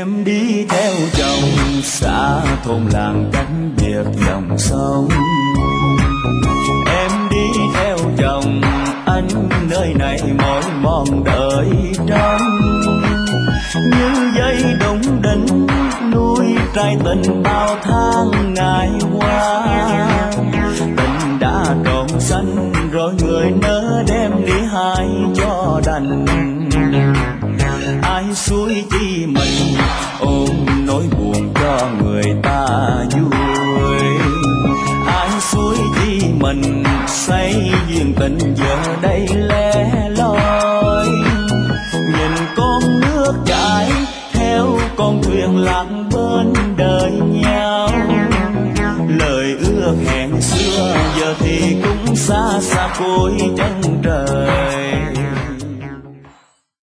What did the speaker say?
Em đi theo chồng xa thôn làng cách biệt dòng sông. Em đi theo chồng anh nơi này mỏi mòn đợi trông. Như dây đụng đỉnh nuôi trái tình bao tháng ngày qua. Tình đã trộn xanh rồi người nỡ đem đi hai cho đành. Ai suối chi mình ôm nỗi buồn cho người ta vui. Ai suối chi mình say duyên tình giờ đây lẻ loi. Nhìn con nước chảy theo con thuyền lạc bên đời nhau. Lời ước hẹn xưa giờ thì cũng xa xa cuối chân trời.